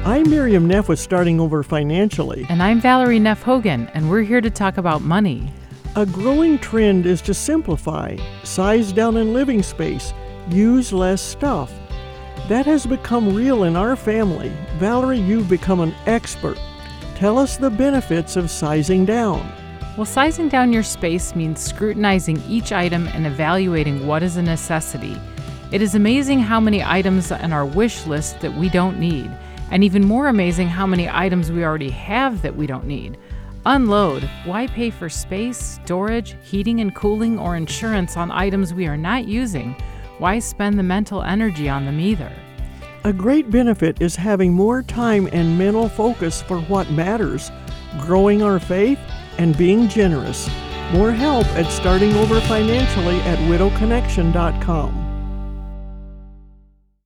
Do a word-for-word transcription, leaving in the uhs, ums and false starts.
I'm Miriam Neff with Starting Over Financially. And I'm Valerie Neff Hogan, and we're here to talk about money. A growing trend is to simplify, size down in living space, use less stuff. That has become real in our family. Valerie, you've become an expert. Tell us the benefits of sizing down. Well, sizing down your space means scrutinizing each item and evaluating what is a necessity. It is amazing how many items on our wish list that we don't need, and even more amazing how many items we already have that we don't need. Unload. Why pay for space, storage, heating and cooling, or insurance on items we are not using? Why spend the mental energy on them either? A great benefit is having more time and mental focus for what matters, growing our faith, and being generous. More help at Starting Over Financially at widow connection dot com.